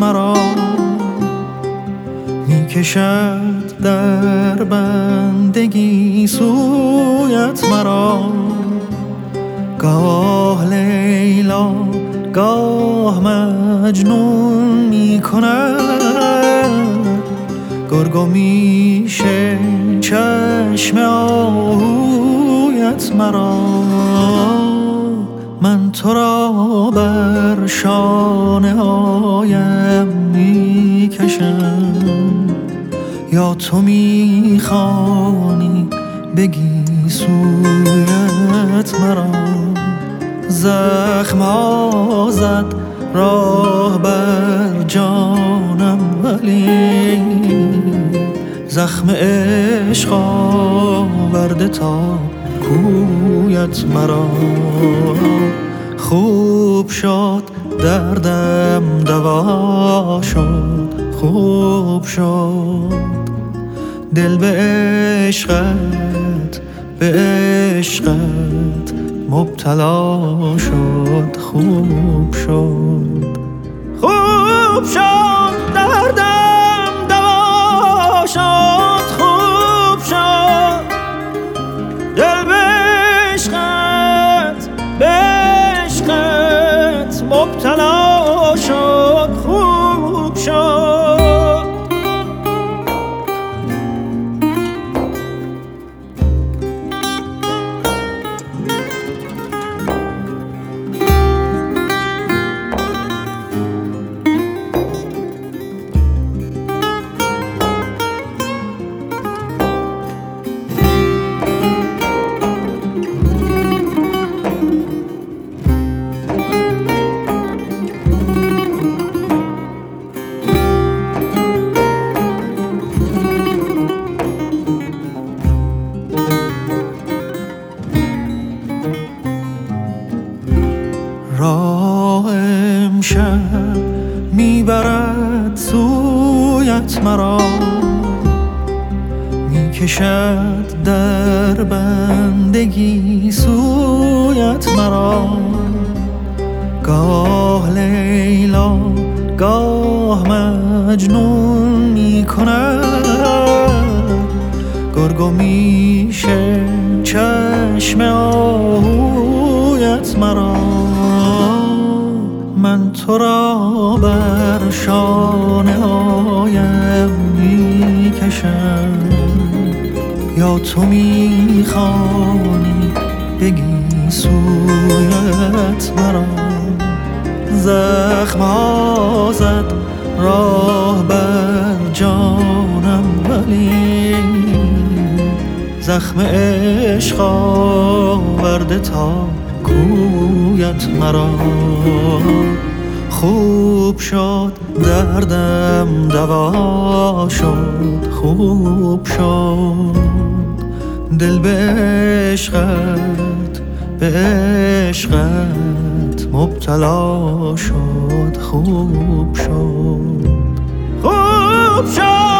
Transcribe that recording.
مرا، میکشد در بندگی سویت مرا. گاه لیلا گاه مجنون میکند، گرگ میشه چشم آهویت مرا. من تو را بر شانه هایم میکشم، یا تو میخوانی بگی سویت مرا. زخم ها زد راه بر جانم، ولی زخم عشق آورده تا کویت مرا. خوب شد دردم دوا شد، خوب شد دل به عشقت، به عشقت مبتلا شد. خوب شد، خوب شد دردم دوا شد، خوب شد دل به عشقت، به عشقت مبتلا شد. خوب شد. راه امشب میبرد سویت مرا، میکشد در بندگی سویت مرا. گاه لیلا گاه مجنون میکند، گرگ میشه چشم آهویت مرا. من تو را بر شانه هایم میکشم، یا تو میخوانی بگی سویت مرا. زخم ها زد راه بر جانم، ولی زخم عشق آورده تا کویت مرا. خوب شد دردم دوا شد، خوب شد دل به عشقت، به عشقت مبتلا شد. خوب شد، خوب شد.